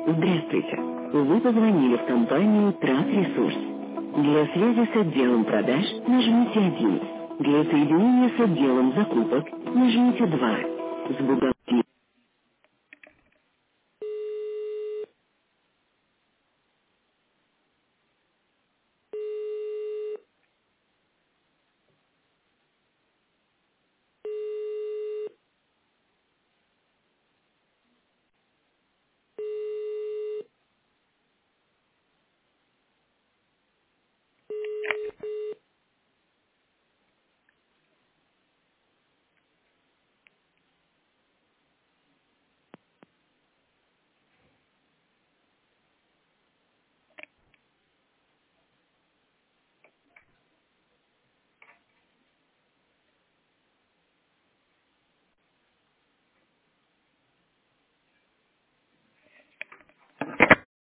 Здравствуйте. Вы позвонили в компанию Трат Ресурс. Для связи с отделом продаж нажмите 1. Для соединения с отделом закупок нажмите 2. С бухгалтерией